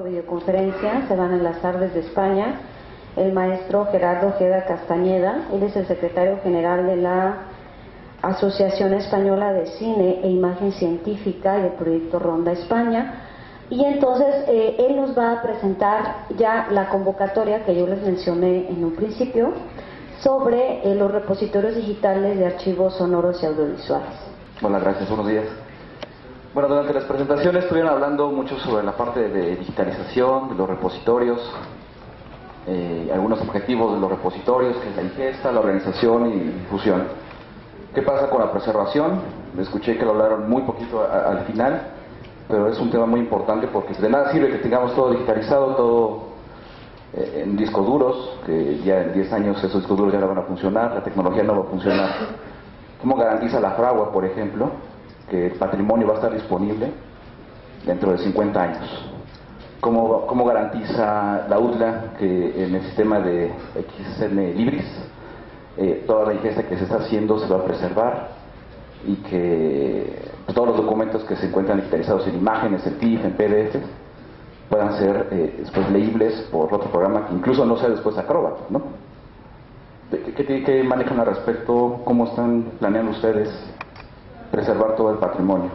videoconferencia. Se van a enlazar desde España el maestro Gerardo Ojeda Castañeda. Él es el secretario general de la Asociación Española de Cine e Imagen Científica y del Proyecto Ronda España. Y entonces él nos va a presentar ya la convocatoria que yo les mencioné en un principio sobre los repositorios digitales de archivos sonoros y audiovisuales. Hola, gracias, buenos días. Bueno, durante las presentaciones estuvieron hablando mucho sobre la parte de digitalización, de los repositorios, algunos objetivos de los repositorios, que es la ingesta, la organización y difusión. ¿Qué pasa con la preservación? Escuché que lo hablaron muy poquito al final, pero es un tema muy importante porque de nada sirve que tengamos todo digitalizado, todo en discos duros, que ya en 10 años esos discos duros ya no van a funcionar, la tecnología no va a funcionar. ¿Cómo garantiza la Fragua, por ejemplo, que el patrimonio va a estar disponible dentro de 50 años? ¿Cómo garantiza la UDLA que en el sistema de XN Libris toda la ingesta que se está haciendo se va a preservar y que todos los documentos que se encuentran digitalizados en imágenes, en TIFF, en PDF puedan ser después leíbles por otro programa que incluso no sea después Acrobat, ¿no? ¿Qué manejan al respecto? ¿Cómo están planeando ustedes preservar todo el patrimonio?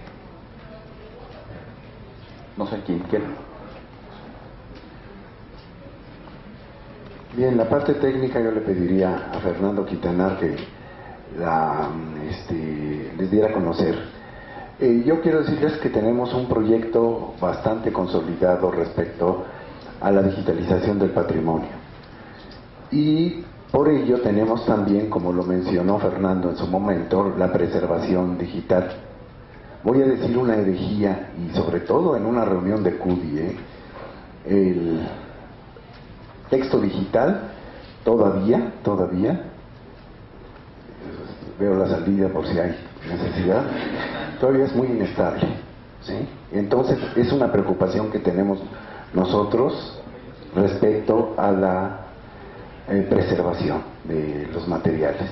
No sé quién. Bien, la parte técnica yo le pediría a Fernando Quintanar que les diera a conocer. Yo quiero decirles que tenemos un proyecto bastante consolidado respecto a la digitalización del patrimonio. Y por ello tenemos también, como lo mencionó Fernando en su momento, la preservación digital. Voy a decir una herejía, y sobre todo en una reunión de CUDI, el texto digital todavía, veo la salida por si hay necesidad, todavía es muy inestable, ¿sí? Entonces es una preocupación que tenemos nosotros respecto a la preservación de los materiales.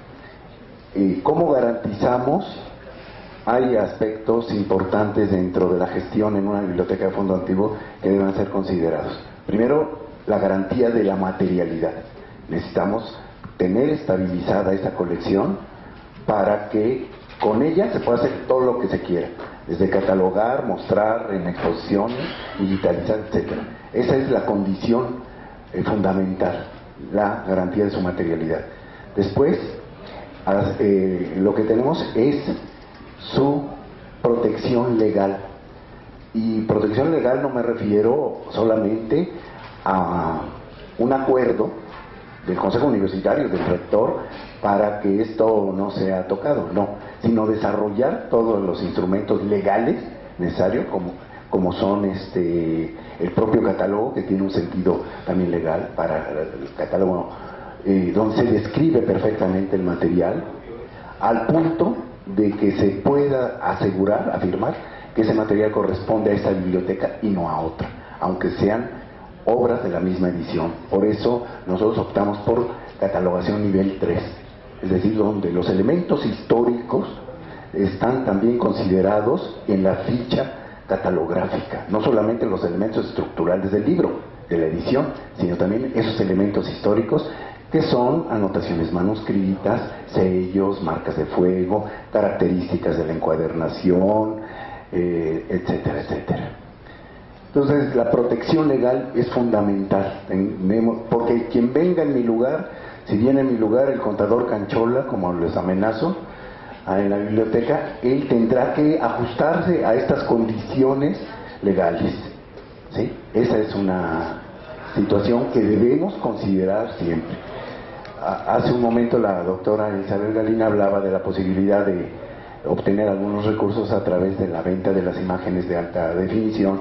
¿Cómo garantizamos? Hay aspectos importantes dentro de la gestión en una biblioteca de fondo antiguo que deben ser considerados. Primero, la garantía de la materialidad. Necesitamos tener estabilizada esa colección para que con ella se pueda hacer todo lo que se quiera, desde catalogar, mostrar en exposiciones, digitalizar, etcétera. Esa es la condición fundamental, la garantía de su materialidad. Después, lo que tenemos es su protección legal. Y protección legal no me refiero solamente a un acuerdo del Consejo Universitario, del rector, para que esto no sea tocado, no, sino desarrollar todos los instrumentos legales necesarios, como son el propio catálogo, que tiene un sentido también legal para el catálogo, donde se describe perfectamente el material, al punto de que se pueda asegurar, afirmar, que ese material corresponde a esa biblioteca y no a otra, aunque sean obras de la misma edición. Por eso nosotros optamos por catalogación nivel 3, es decir, donde los elementos históricos están también considerados en la ficha catalográfica, no solamente los elementos estructurales del libro, de la edición, sino también esos elementos históricos que son anotaciones manuscritas, sellos, marcas de fuego, características de la encuadernación, etcétera, etcétera. Entonces, la protección legal es fundamental, porque quien venga en mi lugar, si viene en mi lugar el contador Canchola, como les amenazo, en la biblioteca, él tendrá que ajustarse a estas condiciones legales, ¿sí? Esa es una situación que debemos considerar siempre. Hace un momento la doctora Isabel Galina hablaba de la posibilidad de obtener algunos recursos a través de la venta de las imágenes de alta definición.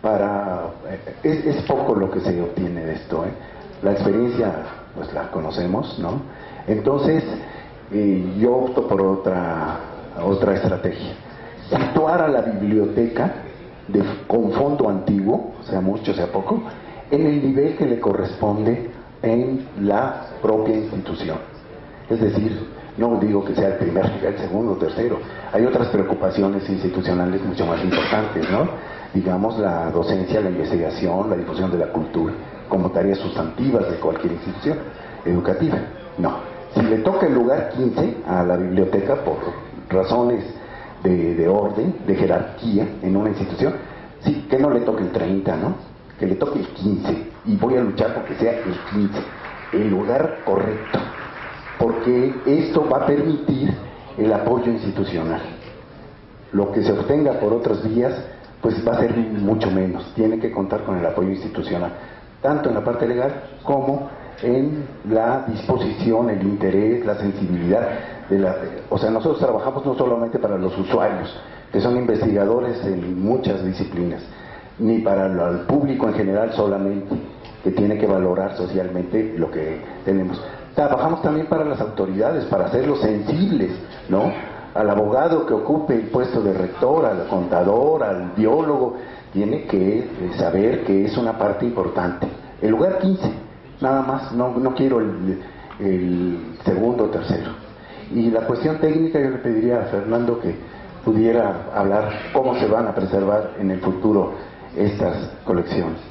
Es poco lo que se obtiene de esto, La experiencia pues la conocemos, ¿no? Entonces yo opto por otra estrategia: situar a la biblioteca con fondo antiguo, sea mucho, sea poco, en el nivel que le corresponde en la propia institución. Es decir, no digo que sea el primer nivel, segundo, tercero. Hay otras preocupaciones institucionales mucho más importantes, ¿no? digamos, la docencia, la investigación, la difusión de la cultura, como tareas sustantivas de cualquier institución educativa. No, si le toca el lugar 15 a la biblioteca por razones de orden, de jerarquía en una institución, sí, que no le toque el 30, ¿no? Que le toque el 15, y voy a luchar porque sea el 15, el lugar correcto, porque esto va a permitir el apoyo institucional. Lo que se obtenga por otras vías, pues va a ser mucho menos. Tiene que contar con el apoyo institucional, tanto en la parte legal como en la disposición, el interés, la sensibilidad o sea, nosotros trabajamos no solamente para los usuarios, que son investigadores en muchas disciplinas, ni para el público en general solamente, que tiene que valorar socialmente lo que tenemos. Trabajamos también para las autoridades, para hacerlos sensibles, ¿no? Al abogado que ocupe el puesto de rector, al contador, al biólogo, tiene que saber que es una parte importante. El lugar 15, nada más, no quiero el segundo o tercero. Y la cuestión técnica, yo le pediría a Fernando que pudiera hablar cómo se van a preservar en el futuro estas colecciones.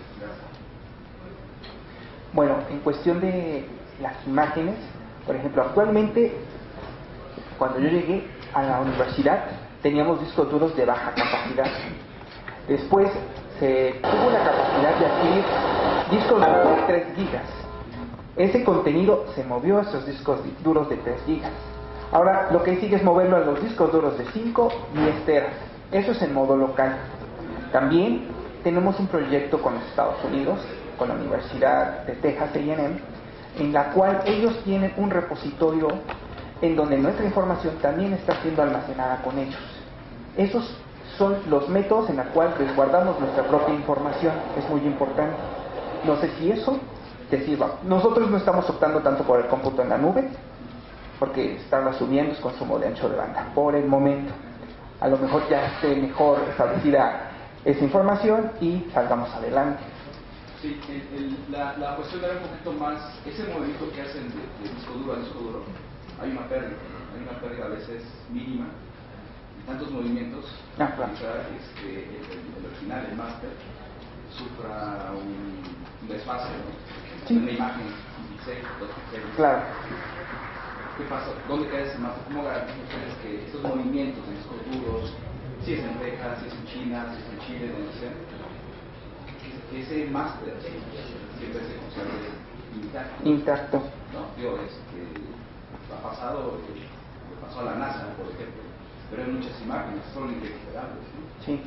Bueno, en cuestión de las imágenes, por ejemplo, actualmente, cuando yo llegué a la universidad, teníamos discos duros de baja capacidad. Después se tuvo la capacidad de adquirir discos duros de 3 gigas. Ese contenido se movió a esos discos duros de 3 gigas. Ahora lo que sigue es moverlo a los discos duros de 5 y 10 teras. Eso es en modo local. También tenemos un proyecto con los Estados Unidos, con la Universidad de Texas A&M, en la cual ellos tienen un repositorio en donde nuestra información también está siendo almacenada con ellos. Esos son los métodos en los cuales resguardamos nuestra propia información. Es muy importante. No sé si eso te sirva. Nosotros no estamos optando tanto por el cómputo en la nube, porque están asumiendo el consumo de ancho de banda por el momento. A lo mejor ya esté mejor establecida esa información y salgamos adelante. Sí, la cuestión era un poquito más, ese movimiento que hacen de disco duro a disco duro, hay una pérdida a veces mínima, y tantos movimientos, claro. El original, el máster, sufra un desfase, ¿no? Sí. Una imagen, 16, 2 píxeles. Claro. ¿Qué pasa? ¿Dónde queda ese máster? ¿Cómo garantizan ustedes que estos movimientos de discos duros, si es en Texas, si es en China, si es en Chile, donde sea, que ese máster siempre se conserve Intacto. No, digo, ha pasado, le pasó a la NASA, por ejemplo, pero hay muchas imágenes, son irrecuperables, ¿no? Sí.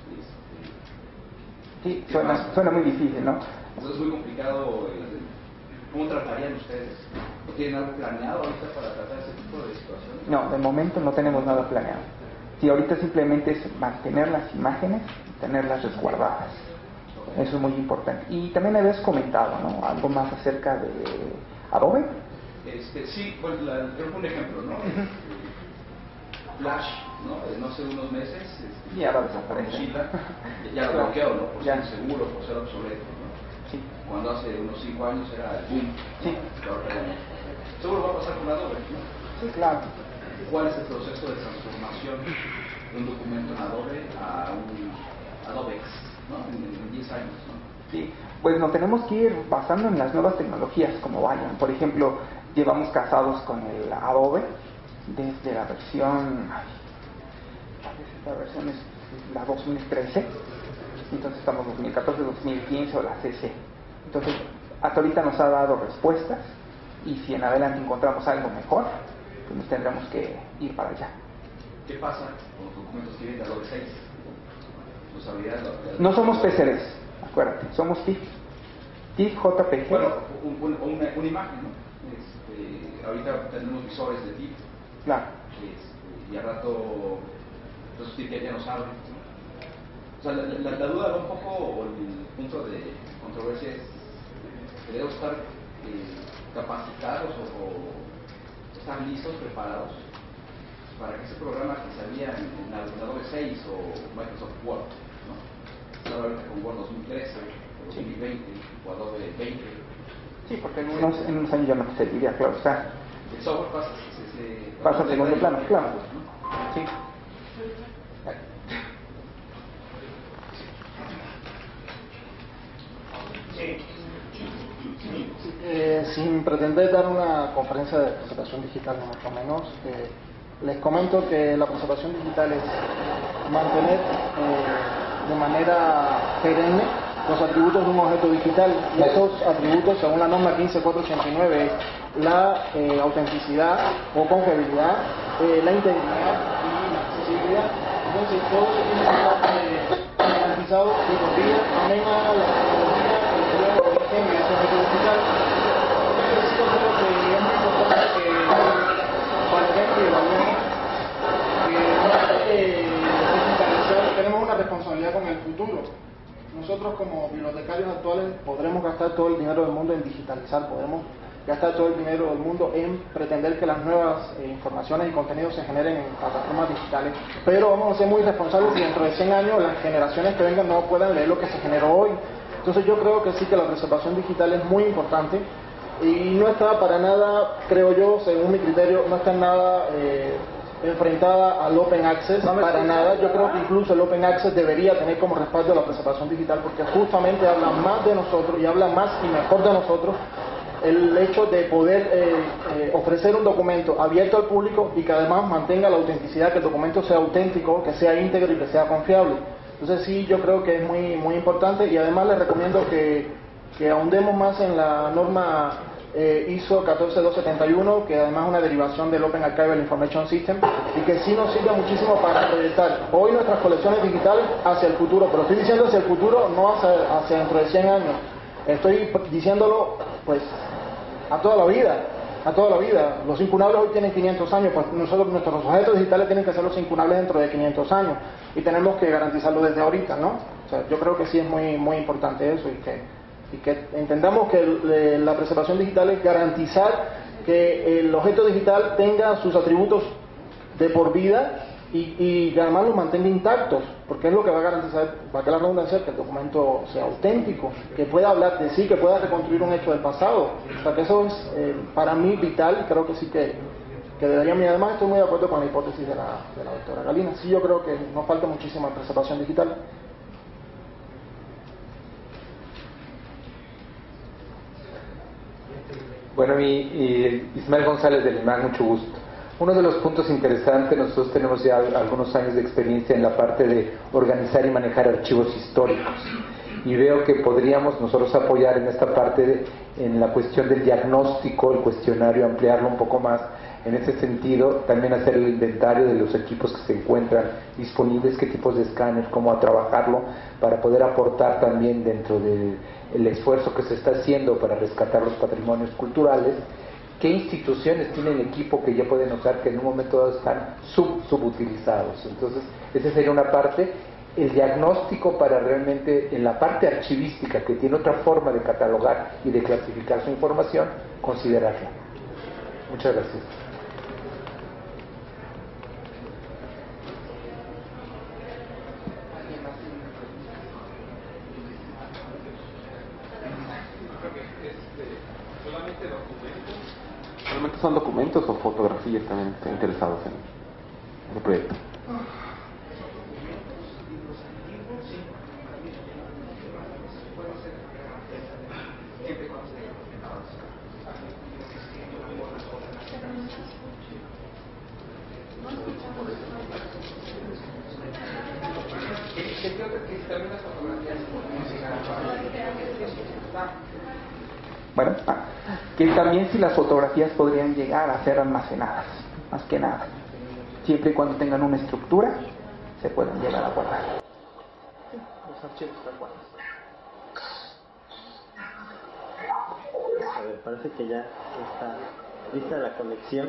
Sí, suena muy difícil, ¿no? Entonces es muy complicado. ¿Cómo tratarían ustedes? ¿No tienen algo planeado ahorita para tratar ese tipo de situaciones? No, de momento no tenemos nada planeado. Sí, ahorita simplemente es mantener las imágenes y tenerlas resguardadas. Eso es muy importante. Y también habías comentado, ¿no? Algo más acerca de Adobe. Sí, bueno, creo que un ejemplo, ¿no? Flash, ¿no? Hace unos meses. Ya lo desaparece. Mozilla, ya lo bloqueó, ¿no? Por ya. ser seguro, por ser obsoleto, ¿no? Sí. Cuando hace unos 5 años era el boom. Sí. Seguro va a pasar con Adobe, ¿no? Sí, claro. ¿Cuál es el proceso de transformación de un documento en Adobe a un Adobe X, ¿no? En 10 años, ¿no? Sí, pues nos tenemos que ir basando en las nuevas tecnologías como vayan. Por ejemplo, llevamos casados con el Adobe desde la versión, esta versión es la 2013, entonces estamos 2014, 2015 o la CC. Entonces, hasta ahorita nos ha dado respuestas y si en adelante encontramos algo mejor, pues nos tendremos que ir para allá. ¿Qué pasa con los documentos que vienen de Adobe 6? No somos PCRs, acuérdate, somos TIFF. TIFF, JPG. Bueno, una imagen, ¿no? Ahorita tenemos visores de TIFF. Claro. Y al rato, entonces TIFF ya no sabe, ¿no? O sea, la duda va un poco, o el punto de controversia es que debemos estar capacitados o estar listos, preparados para que ese programa que salía en Adobe 6 o Microsoft Word, ¿no? Estaba ahorita con Word 2013 o 2020 o Adobe 20. Sí, porque en unos años ya no te serviría, claro, o sea. El software pasa a segundo plano, claro. ¿no? Sí. Sin pretender dar una conferencia de preservación digital, ni mucho menos, les comento que la preservación digital es mantener de manera perenne los atributos de un objeto digital, y esos atributos, según la norma 15489, es la autenticidad o confiabilidad, la integridad y la accesibilidad. Entonces, todo eso tiene que estar garantizado de por vida, amén a la tecnología, el origen de ese objeto digital. Entonces, sí, yo creo que es muy importante que valoremos y evaluemos que digitalizar, tenemos una responsabilidad con el futuro. Nosotros como bibliotecarios actuales podremos gastar todo el dinero del mundo en digitalizar, podemos gastar todo el dinero del mundo en pretender que las nuevas informaciones y contenidos se generen en plataformas digitales, pero vamos a ser muy responsables si dentro de 100 años las generaciones que vengan no puedan leer lo que se generó hoy. Entonces yo creo que sí, que la preservación digital es muy importante y no está para nada, creo yo, según mi criterio, no está en nada enfrentada al Open Access, para nada. Yo creo que incluso el Open Access debería tener como respaldo la preservación digital, porque justamente habla más de nosotros y habla más y mejor de nosotros el hecho de poder ofrecer un documento abierto al público y que además mantenga la autenticidad, que el documento sea auténtico, que sea íntegro y que sea confiable. Entonces sí, yo creo que es muy, muy importante, y además les recomiendo que ahondemos más en la norma ISO 14271, que además es una derivación del Open Archival Information System, y que sí nos sirve muchísimo para proyectar hoy nuestras colecciones digitales hacia el futuro, pero estoy diciendo hacia el futuro, no hacia dentro de 100 años. Estoy diciéndolo pues a toda la vida, a toda la vida. Los incunables hoy tienen 500 años, pues nuestros objetos digitales tienen que ser los incunables dentro de 500 años, y tenemos que garantizarlo desde ahorita, ¿no? O sea, yo creo que sí es muy, muy importante eso, y que entendamos que la preservación digital es garantizar que el objeto digital tenga sus atributos de por vida y que además los mantenga intactos, porque es lo que va a garantizar, para que la redundancia, que el documento sea auténtico, que pueda hablar de sí, que pueda reconstruir un hecho del pasado. O sea, que eso es para mí vital, y creo que sí que deberíamos. Y además estoy muy de acuerdo con la hipótesis de la doctora Galina. Sí, yo creo que nos falta muchísima preservación digital. Bueno, Ismael González del IMAG, mucho gusto. Uno de los puntos interesantes, nosotros tenemos ya algunos años de experiencia en la parte de organizar y manejar archivos históricos, y veo que podríamos nosotros apoyar en esta parte en la cuestión del diagnóstico, el cuestionario, ampliarlo un poco más. En ese sentido, también hacer el inventario de los equipos que se encuentran disponibles, qué tipos de escáner, cómo a trabajarlo, para poder aportar también dentro del esfuerzo que se está haciendo para rescatar los patrimonios culturales, qué instituciones tienen equipo que ya pueden usar, que en un momento dado están subutilizados. Entonces, esa sería una parte. El diagnóstico para realmente, en la parte archivística, que tiene otra forma de catalogar y de clasificar su información, considerarla. Muchas gracias. ¿Solamente son documentos o fotografías también están interesados en el proyecto? Bueno, que también si las fotografías podrían llegar a ser almacenadas, más que nada, siempre y cuando tengan una estructura, se pueden llegar a guardar. Los archivos tal cual. A ver, parece que ya está lista la conexión.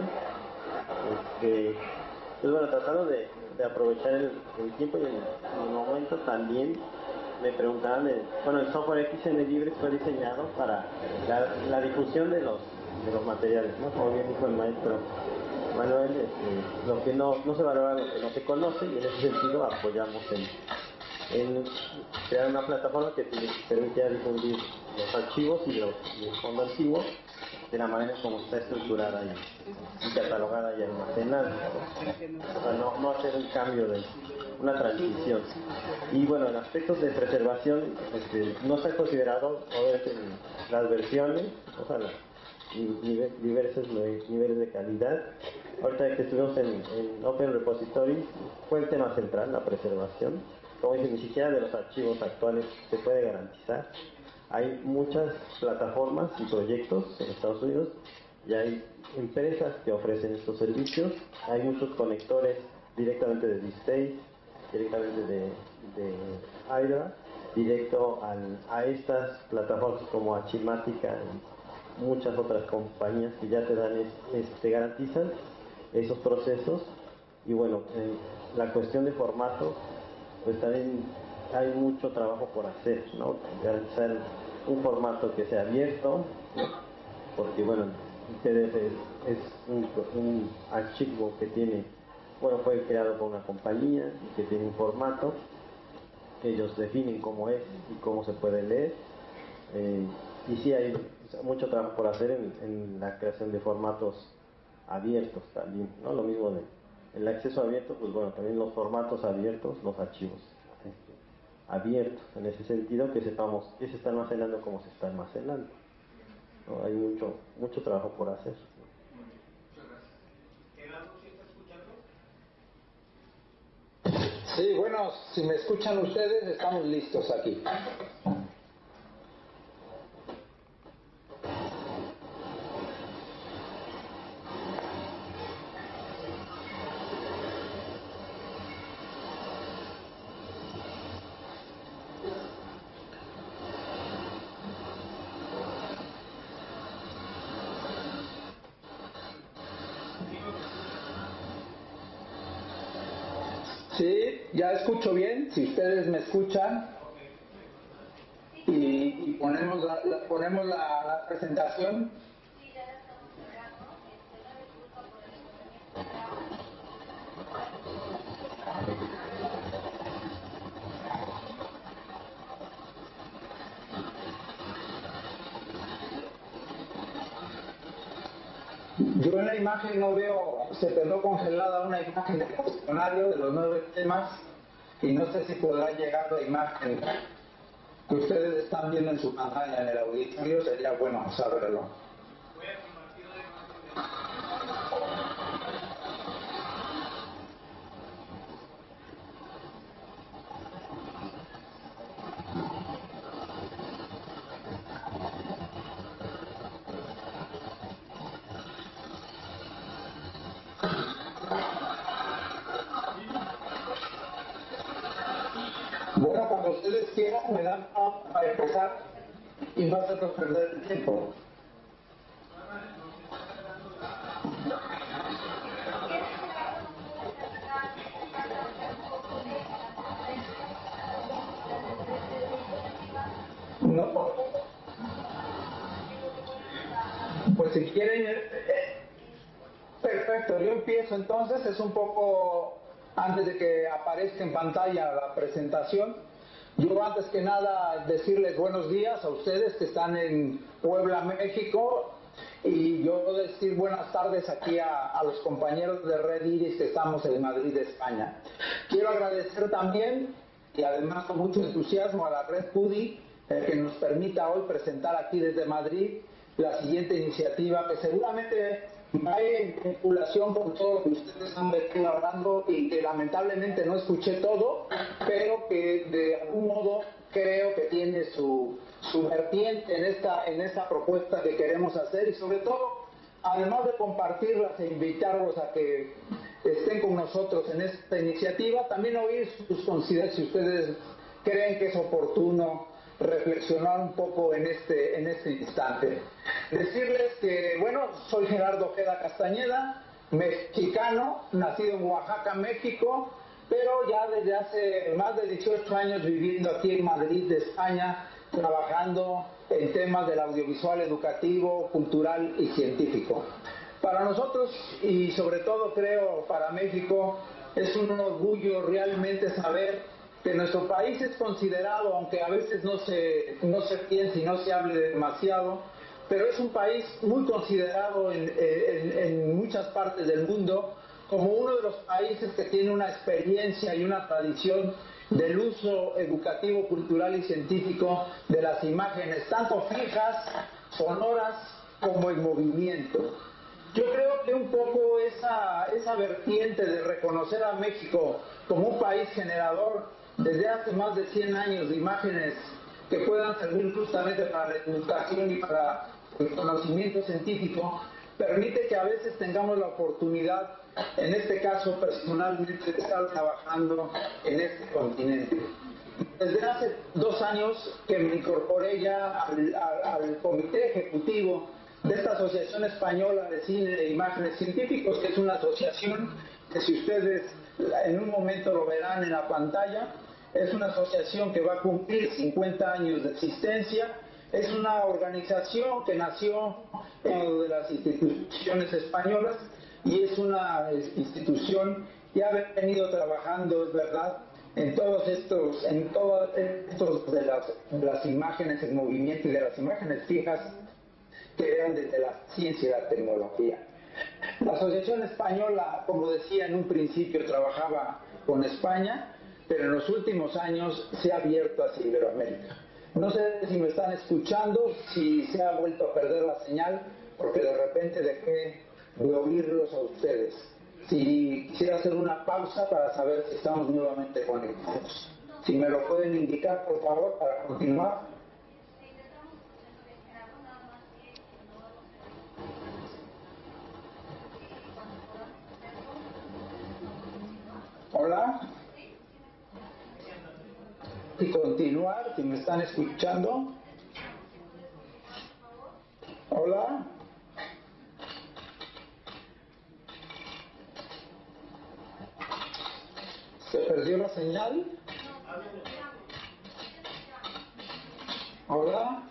Pues bueno, tratando de aprovechar el tiempo y el momento, también me preguntaban, el software XN Libre fue diseñado para la difusión de los materiales, ¿no? Como bien dijo el maestro Manuel, lo que no se valora, lo que no se conoce, y en ese sentido apoyamos en crear una plataforma que permita difundir los archivos y el fondo antiguo de la manera como está estructurada y catalogada y almacenada, ¿no? O sea, no hacer un cambio de una transición. Y bueno, en aspectos de preservación no está considerado obviamente las versiones, o sea, diversos niveles de calidad. Ahorita que estuvimos en Open Repository fue el tema central, la preservación. Como dice, ni siquiera de los archivos actuales se puede garantizar. Hay muchas plataformas y proyectos en Estados Unidos y hay empresas que ofrecen estos servicios. Hay muchos conectores directamente de DSpace, directamente de Hydra, directo a estas plataformas como Achimatica y muchas otras compañías que ya te garantizan esos procesos. Y bueno, la cuestión de formato, pues también hay mucho trabajo por hacer, ¿no? Garantizar un formato que sea abierto, ¿no? Porque bueno, PDF es un archivo que tiene, bueno, fue creado por una compañía y que tiene un formato que ellos definen cómo es y cómo se puede leer. Y sí hay mucho trabajo por hacer en la creación de formatos abiertos también, ¿no? Lo mismo el acceso abierto, pues bueno, también los formatos abiertos, los archivos abiertos, en ese sentido, que sepamos qué se está almacenando, cómo se está almacenando, ¿no? Hay mucho trabajo por hacer. Sí, bueno, si me escuchan ustedes, estamos listos aquí. Sí, ya escucho bien, si ustedes me escuchan y ponemos la presentación. Yo en la imagen no veo, se quedó congelada una imagen del cuestionario de los 9 temas y no sé si podrá llegar la imagen que ustedes están viendo en su pantalla en el auditorio, sería bueno saberlo. Bueno, cuando ustedes quieran me dan para empezar y no hacernos perder el tiempo. No. Pues si quieren, perfecto, yo empiezo entonces, es un poco antes de que aparezca en pantalla la presentación. Yo antes que nada decirles buenos días a ustedes que están en Puebla, México, y yo decir buenas tardes aquí a los compañeros de Red Iris que estamos en Madrid, España. Quiero agradecer también, y además con mucho entusiasmo, a la Red PUDI que nos permita hoy presentar aquí desde Madrid la siguiente iniciativa, que seguramente va en vinculación con todo lo que ustedes han venido hablando y que lamentablemente no escuché todo, pero que de algún modo creo que tiene su vertiente en esta propuesta que queremos hacer, y sobre todo, además de compartirlas e invitarlos a que estén con nosotros en esta iniciativa, también oír sus consideraciones, si ustedes creen que es oportuno reflexionar un poco en este instante. Decirles que, bueno, soy Gerardo Ojeda Castañeda, mexicano, nacido en Oaxaca, México, pero ya desde hace más de 18 años viviendo aquí en Madrid, España, trabajando en temas del audiovisual educativo, cultural y científico. Para nosotros, y sobre todo creo para México, es un orgullo realmente saber que nuestro país es considerado, aunque a veces no se piense y no se hable demasiado, pero es un país muy considerado en muchas partes del mundo como uno de los países que tiene una experiencia y una tradición del uso educativo, cultural y científico de las imágenes, tanto fijas, sonoras, como en movimiento. Yo creo que un poco esa vertiente de reconocer a México como un país generador desde hace más de 100 años de imágenes que puedan servir justamente para la educación y para el conocimiento científico, permite que a veces tengamos la oportunidad, en este caso personalmente, de estar trabajando en este continente. Desde hace 2 años que me incorporé ya al comité ejecutivo de esta Asociación Española de Cine e Imágenes Científicos, que es una asociación que, si ustedes en un momento lo verán en la pantalla, es una asociación que va a cumplir 50 años de existencia. Es una organización que nació en de las instituciones españolas y es una institución que ha venido trabajando, es verdad, en todos estos de las imágenes en movimiento y de las imágenes fijas que eran desde la ciencia y la tecnología. La Asociación Española, como decía en un principio, trabajaba con España, pero en los últimos años se ha abierto hacia Iberoamérica. No sé si me están escuchando, si se ha vuelto a perder la señal, porque de repente dejé de oírlos a ustedes. Si quisiera hacer una pausa para saber si estamos nuevamente conectados. Si me lo pueden indicar, por favor, para continuar. Hola. Y continuar, si me están escuchando. Hola. ¿Se perdió la señal? Hola.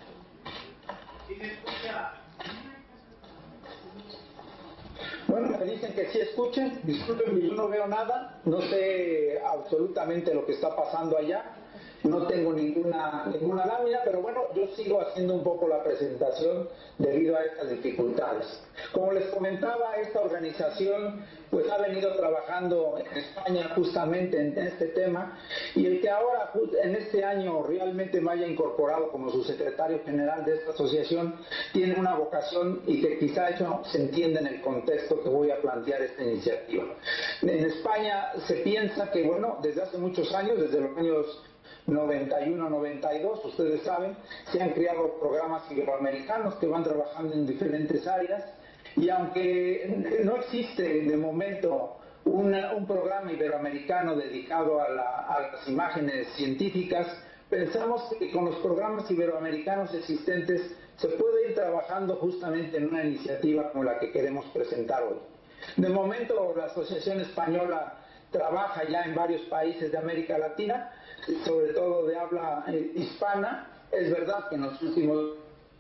Bueno, me dicen que sí escuchen. Disculpen, yo no veo nada, no sé absolutamente lo que está pasando allá. No tengo ninguna lámina, pero bueno, yo sigo haciendo un poco la presentación debido a estas dificultades. Como les comentaba, esta organización pues ha venido trabajando en España justamente en este tema, y el que ahora en este año realmente me haya incorporado como su secretario general de esta asociación tiene una vocación, y que quizá eso se entienda en el contexto que voy a plantear esta iniciativa. En España se piensa que, bueno, desde hace muchos años, desde los años 91, 92, ustedes saben, se han creado programas iberoamericanos que van trabajando en diferentes áreas, y aunque no existe de momento un programa iberoamericano dedicado a las imágenes científicas, pensamos que con los programas iberoamericanos existentes se puede ir trabajando justamente en una iniciativa como la que queremos presentar hoy. De momento, la Asociación Española trabaja ya en varios países de América Latina, sobre todo de habla hispana. Es verdad que en los últimos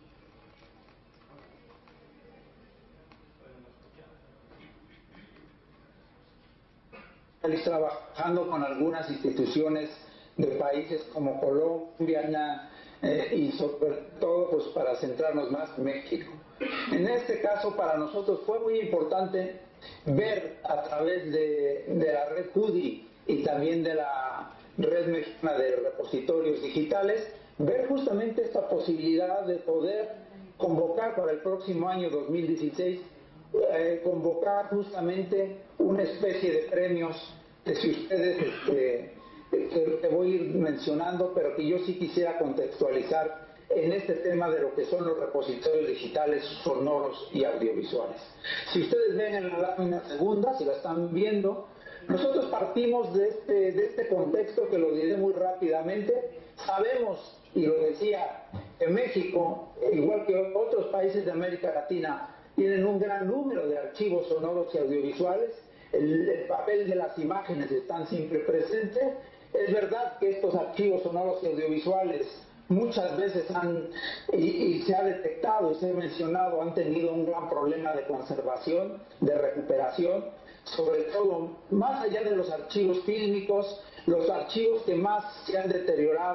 trabajando con algunas instituciones de países como Colombia y sobre todo pues para centrarnos más en México. En este caso para nosotros fue muy importante ver a través de la red CUDI y también de la red mexicana de repositorios digitales, ver justamente esta posibilidad de poder convocar para el próximo año 2016, convocar justamente una especie de premios que, si ustedes que voy a ir mencionando, pero que yo sí quisiera contextualizar en este tema de lo que son los repositorios digitales sonoros y audiovisuales. Si ustedes ven en la lámina segunda, si la están viendo, nosotros partimos de este contexto, que lo diré muy rápidamente. Sabemos, y lo decía, que México, igual que otros países de América Latina, tienen un gran número de archivos sonoros y audiovisuales. El papel de las imágenes están siempre presentes. Es verdad que estos archivos sonoros y audiovisuales muchas veces y se ha detectado y se ha mencionado, han tenido un gran problema de conservación, de recuperación, sobre todo más allá de los archivos fílmicos, los archivos que más se han deteriorado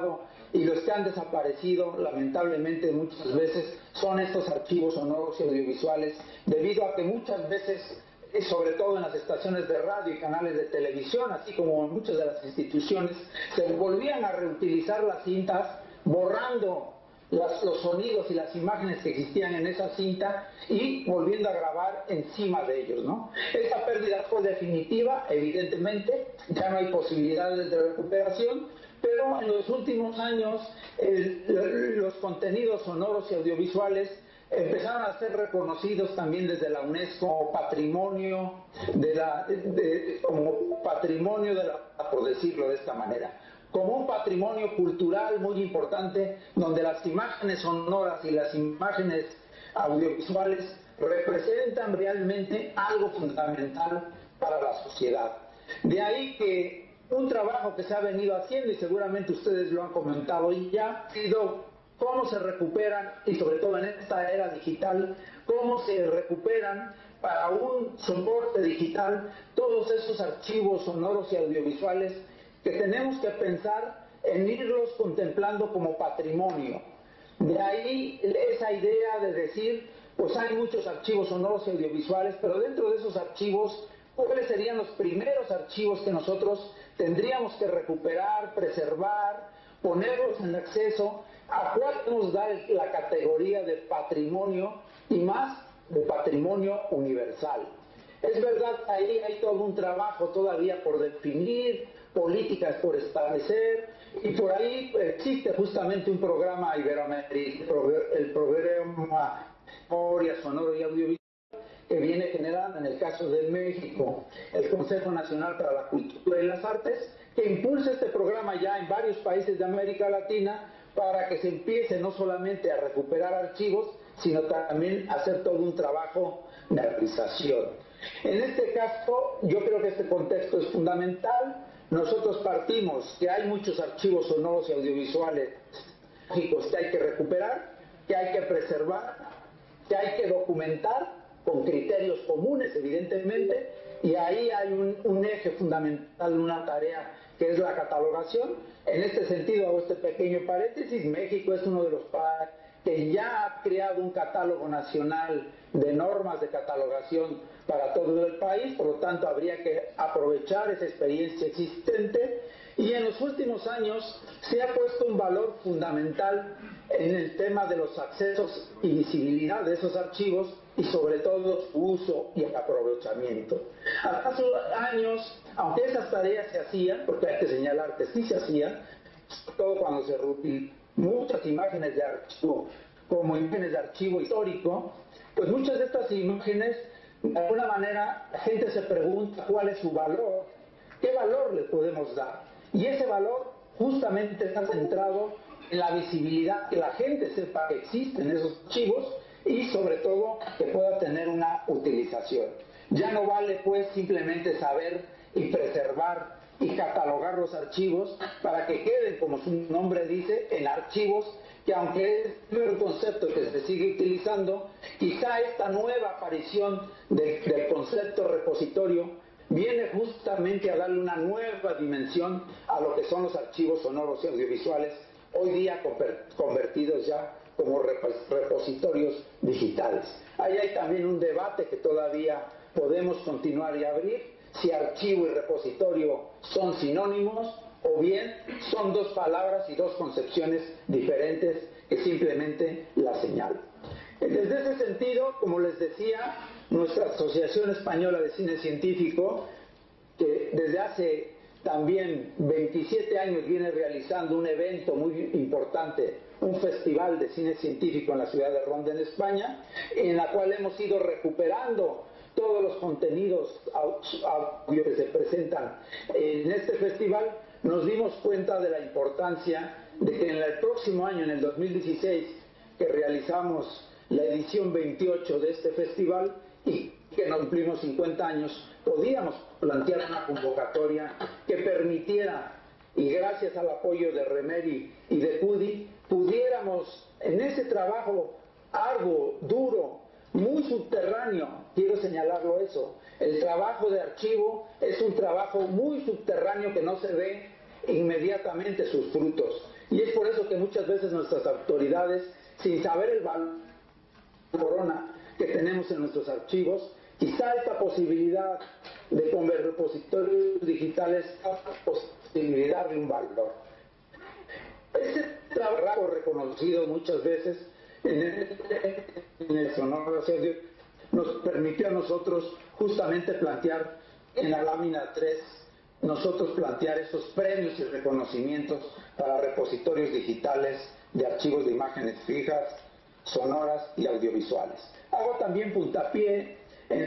y los que han desaparecido lamentablemente muchas veces son estos archivos sonoros y audiovisuales, debido a que muchas veces, sobre todo en las estaciones de radio y canales de televisión, así como en muchas de las instituciones, se volvían a reutilizar las cintas, borrando los sonidos y las imágenes que existían en esa cinta y volviendo a grabar encima de ellos, ¿no? Esta pérdida fue definitiva, evidentemente, ya no hay posibilidades de recuperación, pero en los últimos años los contenidos sonoros y audiovisuales empezaron a ser reconocidos también desde la UNESCO como patrimonio por decirlo de esta manera, como un patrimonio cultural muy importante, donde las imágenes sonoras y las imágenes audiovisuales representan realmente algo fundamental para la sociedad. De ahí que un trabajo que se ha venido haciendo, y seguramente ustedes lo han comentado ya, ha sido cómo se recuperan, y sobre todo en esta era digital, cómo se recuperan para un soporte digital todos esos archivos sonoros y audiovisuales que tenemos que pensar en irlos contemplando como patrimonio. De ahí esa idea de decir, pues hay muchos archivos sonoros y audiovisuales, pero dentro de esos archivos, ¿cuáles serían los primeros archivos que nosotros tendríamos que recuperar, preservar, ponerlos en acceso? ¿A cuál podemos dar la categoría de patrimonio y más de patrimonio universal? Es verdad, ahí hay todo un trabajo todavía por definir, políticas por establecer, y por ahí existe justamente un programa iberoamericano, el programa Memoria Sonoro y Audiovisual, que viene generando en el caso de México el Consejo Nacional para la Cultura y las Artes, que impulsa este programa ya en varios países de América Latina para que se empiece no solamente a recuperar archivos, sino también a hacer todo un trabajo de actualización. En este caso, yo creo que este contexto es fundamental. Nosotros partimos que hay muchos archivos sonoros y audiovisuales que hay que recuperar, que hay que preservar, que hay que documentar con criterios comunes, evidentemente, y ahí hay un eje fundamental, una tarea que es la catalogación. En este sentido hago este pequeño paréntesis. México es uno de los países que ya ha creado un catálogo nacional de normas de catalogación para todo el país, por lo tanto habría que aprovechar esa experiencia existente, y en los últimos años se ha puesto un valor fundamental en el tema de los accesos y visibilidad de esos archivos, y sobre todo su uso y aprovechamiento. Hace años, aunque esas tareas se hacían, porque hay que señalar que sí se hacían, sobre todo cuando se reutilizaban muchas imágenes de archivo como imágenes de archivo histórico, pues muchas de estas imágenes, de alguna manera, la gente se pregunta cuál es su valor, qué valor le podemos dar, y ese valor justamente está centrado en la visibilidad, que la gente sepa que existen esos archivos y sobre todo que pueda tener una utilización. Ya no vale pues simplemente saber y preservar y catalogar los archivos para que queden, como su nombre dice, en archivos, que aunque es el concepto que se sigue utilizando, quizá esta nueva aparición del concepto repositorio viene justamente a darle una nueva dimensión a lo que son los archivos sonoros y audiovisuales, hoy día convertidos ya como repositorios digitales. Ahí hay también un debate que todavía podemos continuar y abrir, si archivo y repositorio son sinónimos o bien son dos palabras y dos concepciones diferentes que simplemente las señalan. Desde ese sentido, como les decía, nuestra Asociación Española de Cine Científico, que desde hace también 27 años viene realizando un evento muy importante, un festival de cine científico en la ciudad de Ronda, en España, en la cual hemos ido recuperando todos los contenidos audio que se presentan en este festival. Nos dimos cuenta de la importancia de que en el próximo año, en el 2016, que realizamos la edición 28 de este festival y que nos cumplimos 50 años, podíamos plantear una convocatoria que permitiera, y gracias al apoyo de Remeri y de CUDI, pudiéramos en ese trabajo arduo, duro, muy subterráneo, quiero señalarlo eso, el trabajo de archivo es un trabajo muy subterráneo que no se ve inmediatamente sus frutos, Y es por eso que muchas veces nuestras autoridades, sin saber el valor corona que tenemos en nuestros archivos, quizá esta posibilidad de convertir repositorios digitales a la posibilidad de un valor. Ese trabajo reconocido muchas veces en el Sonora nos permitió a nosotros justamente plantear en la lámina 3, nosotros plantear esos premios y reconocimientos para repositorios digitales de archivos de imágenes fijas, sonoras y audiovisuales. Hago también puntapié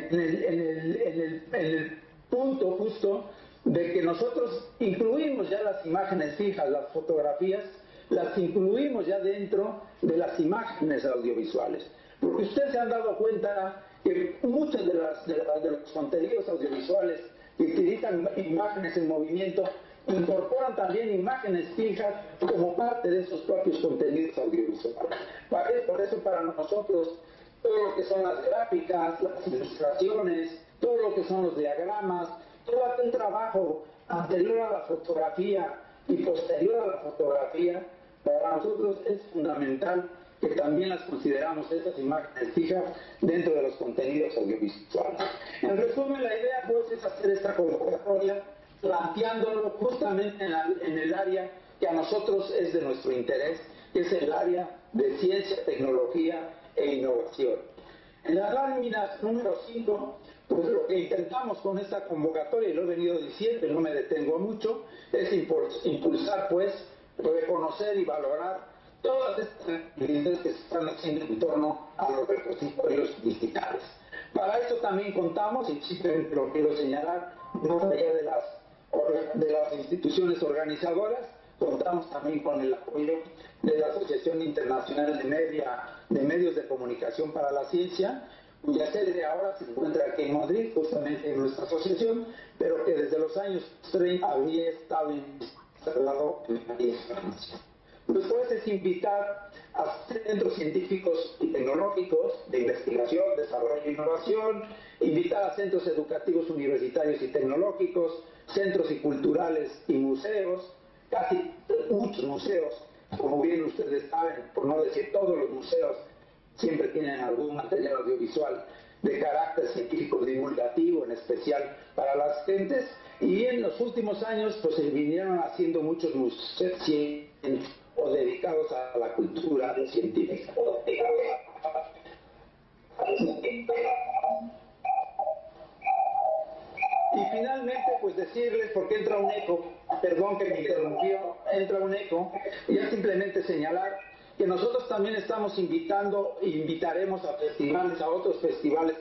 en el punto justo de que nosotros incluimos ya las imágenes fijas, las fotografías, las incluimos ya dentro de las imágenes audiovisuales. Porque ustedes se han dado cuenta que muchos de los contenidos audiovisuales que utilizan imágenes en movimiento incorporan también imágenes fijas como parte de esos propios contenidos audiovisuales. Por eso para nosotros todo lo que son las gráficas, las ilustraciones, todo lo que son los diagramas, todo aquel trabajo anterior a la fotografía y posterior a la fotografía, para nosotros es fundamental que también las consideramos esas imágenes fijas dentro de los contenidos audiovisuales. En resumen, la idea pues es hacer esta convocatoria planteándolo justamente en el área que a nosotros es de nuestro interés, que es el área de ciencia, tecnología e innovación. En la lámina número 5, pues lo que intentamos con esta convocatoria, y lo he venido diciendo y no me detengo mucho, es impulsar pues, reconocer y valorar todas estas actividades que se están haciendo en torno a los repositorios digitales. Para eso también contamos, y simplemente lo quiero señalar, más allá de las instituciones organizadoras, contamos también con el apoyo de la Asociación Internacional de Medios de Comunicación para la Ciencia, cuya sede ahora se encuentra aquí en Madrid, justamente en nuestra asociación, pero que desde los años 30 había estado instalado en Francia. Después es invitar a centros científicos y tecnológicos de investigación, desarrollo e innovación, invitar a centros educativos universitarios y tecnológicos, centros y culturales y museos, casi muchos museos, como bien ustedes saben, por no decir todos los museos, siempre tienen algún material audiovisual de carácter científico divulgativo, en especial para las gentes, y en los últimos años pues se vinieron haciendo muchos museos o dedicados a la cultura científica. Y finalmente, pues decirles, porque entra un eco, perdón que me interrumpió, entra un eco, y es simplemente señalar que nosotros también estamos invitando e invitaremos a festivales, a otros festivales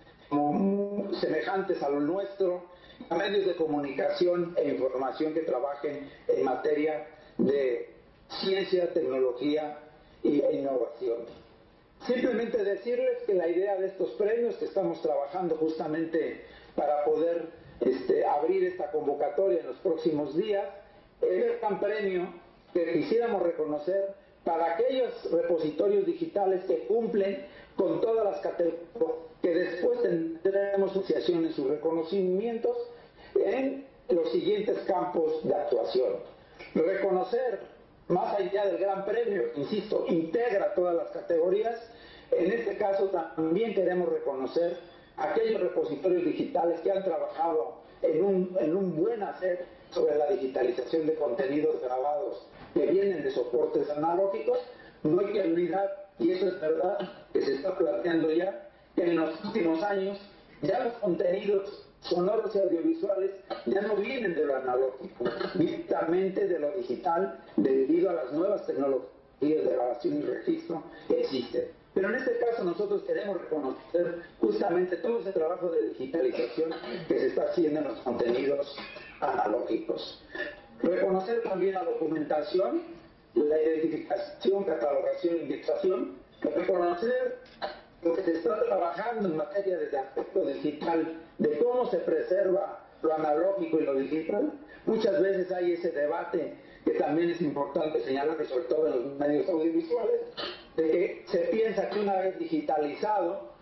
como semejantes a lo nuestro, a medios de comunicación e información que trabajen en materia de ciencia, tecnología y innovación. Simplemente decirles que la idea de estos premios que estamos trabajando justamente para poder abrir esta convocatoria en los próximos días, es el gran premio que quisiéramos reconocer para aquellos repositorios digitales que cumplen con todas las categorías, que después tendremos asociaciones sus reconocimientos en los siguientes campos de actuación. Reconocer, más allá del gran premio, insisto, integra todas las categorías. En este caso también queremos reconocer aquellos repositorios digitales que han trabajado en un buen hacer sobre la digitalización de contenidos grabados que vienen de soportes analógicos. No hay que olvidar, y eso es verdad, que se está planteando ya, que en los últimos años ya los contenidos sonoros y audiovisuales ya no vienen de lo analógico, directamente de lo digital, debido a las nuevas tecnologías de grabación y registro que existen. Pero en este caso nosotros queremos reconocer justamente todo ese trabajo de digitalización que se está haciendo en los contenidos analógicos. Reconocer también la documentación, la identificación, catalogación e indexación. Reconocer lo que se está trabajando en materia de aspecto digital, de cómo se preserva lo analógico y lo digital. Muchas veces hay ese debate que también es importante señalar, que sobre todo en los medios audiovisuales, de que se piensa que una vez digitalizado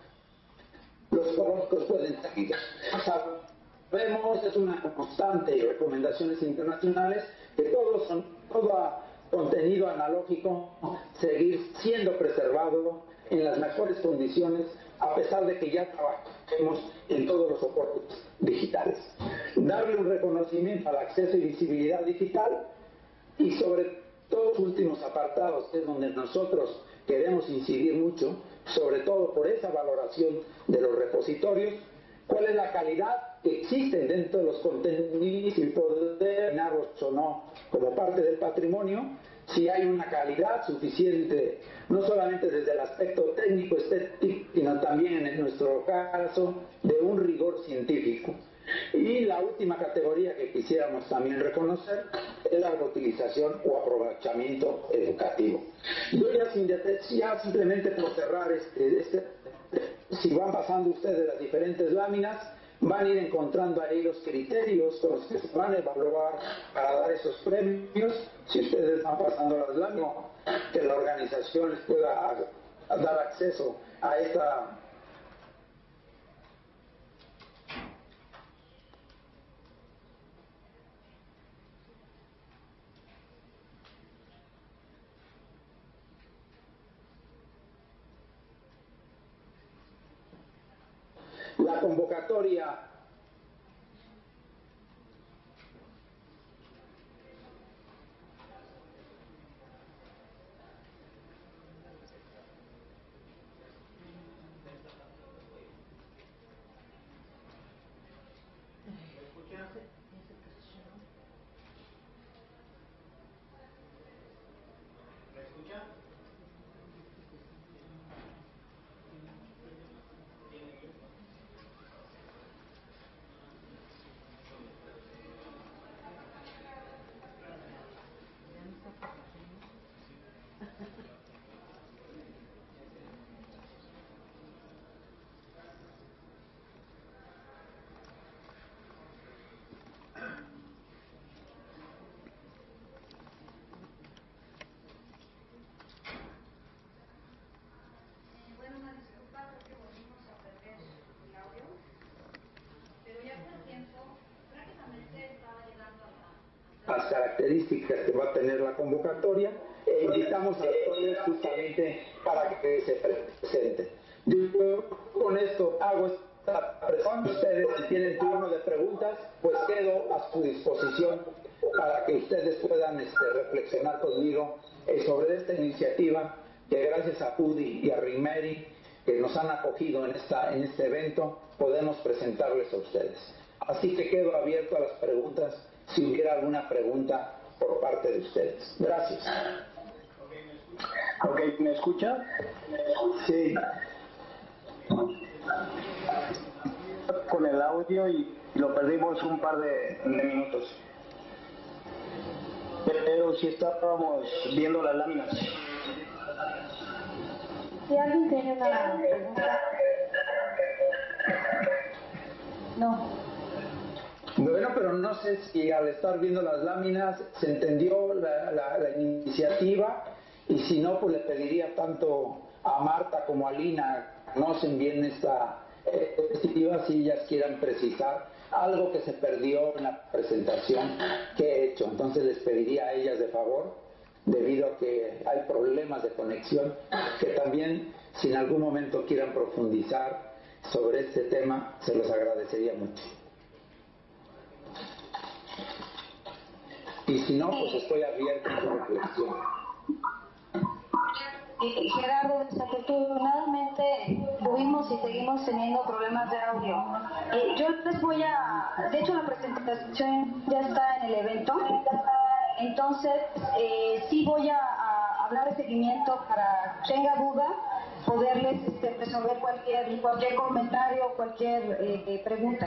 los conozcos pueden salir. Sabemos, es una constante y recomendaciones internacionales, que toda contenido analógico seguir siendo preservado en las mejores condiciones, a pesar de que ya trabajemos en todos los soportes digitales. Darle un reconocimiento al acceso y visibilidad digital, y sobre todos los últimos apartados, que es donde nosotros queremos incidir mucho, sobre todo por esa valoración de los repositorios, cuál es la calidad que existe dentro de los contenidos y poder denominarlos o no como parte del patrimonio, si hay una calidad suficiente, no solamente desde el aspecto técnico, estético, sino también en nuestro caso de un rigor científico. Y la última categoría que quisiéramos también reconocer es la reutilización o aprovechamiento educativo. Yo ya simplemente por cerrar si van pasando ustedes las diferentes láminas, van a ir encontrando ahí los criterios con los que se van a evaluar para dar esos premios. Si ustedes van pasando las láminas, que la organización les pueda dar acceso a esta. La convocatoria las características que va a tener la convocatoria, e invitamos a todos justamente para que se presenten. Yo con esto hago esta presentación. Ustedes, si tienen turno de preguntas, pues quedo a su disposición para que ustedes puedan reflexionar conmigo sobre esta iniciativa que, gracias a UDI y a RIMERI, que nos han acogido en este evento, podemos presentarles a ustedes. Así que quedo abierto a las preguntas, si hubiera alguna pregunta por parte de ustedes. Gracias. Ok, ¿me escucha? Sí. Con el audio y lo perdimos un par de minutos. Pero sí estábamos viendo las láminas. Si alguien tiene una pregunta. No. Bueno, pero no sé si al estar viendo las láminas se entendió la iniciativa, y si no, pues le pediría tanto a Marta como a Lina, conocen bien esta iniciativa, si ellas quieran precisar algo que se perdió en la presentación que he hecho. Entonces les pediría a ellas de favor, debido a que hay problemas de conexión, que también, si en algún momento quieran profundizar sobre este tema, se los agradecería mucho. Y si no, pues estoy abierto a su reflexión. Gerardo, desafortunadamente tuvimos y seguimos teniendo problemas de audio. Yo les voy de hecho la presentación ya está en el evento, entonces sí voy a hablar de seguimiento para, tenga duda, poderles resolver cualquier comentario, cualquier pregunta.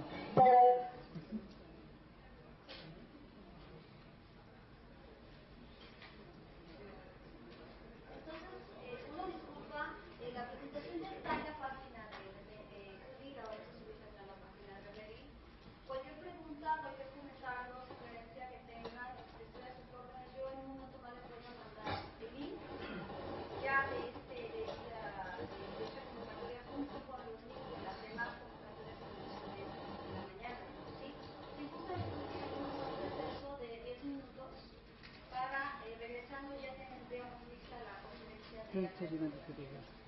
La presentación ya está en la página de subir, ahora se sube a la página de Reverie. Cualquier pregunta, cualquier comentario, sugerencia que tengan, estoy a sus órdenes. Yo en un momento más les voy a mandar el link ya de esta convocatoria junto con los links de las demás convocatorias que mencioné en la mañana. Sí, estoy llegando superior.